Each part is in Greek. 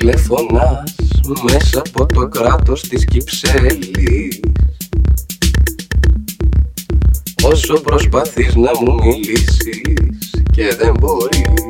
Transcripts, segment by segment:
τηλεφωνάς μέσα από το κράτος της Κυψέλης. Όσο προσπαθείς να μου μιλήσεις και δεν μπορείς,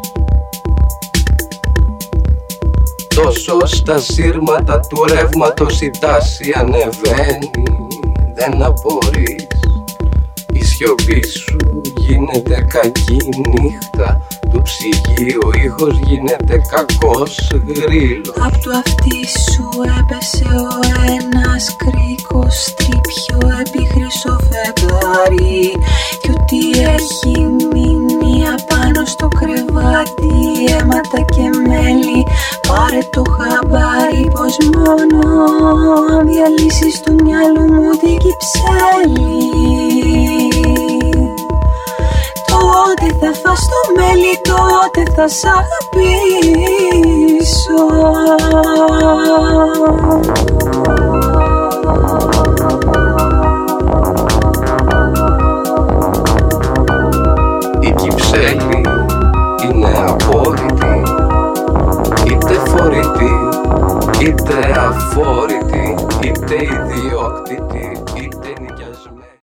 τόσο στα σύρματα του ρεύματος η τάση ανεβαίνει, δεν απορείς. Η σιωπή σου γίνεται κακή νύχτα, του ψυγείου ο ήχος γίνεται κακός γρύλος. Απ' του αυτί σου έπεσε ο ένας κρίκος τρίπιο επί χρυσό φεγγάρι, κι ό,τι έχει μείνει απάνω στο κρεβάτι, αίματα και μέλι, πάρε το χαμπάρι πως μόνο αν διαλύσεις του μυαλού μου την Κυψέλη, τότε θα φας το μέλι, τότε θα σ' αγαπήσω. Η Κυψέλη είναι απόρριτη, είτε φορητή, είτε αφόρητη, είτε ιδιόκτητη.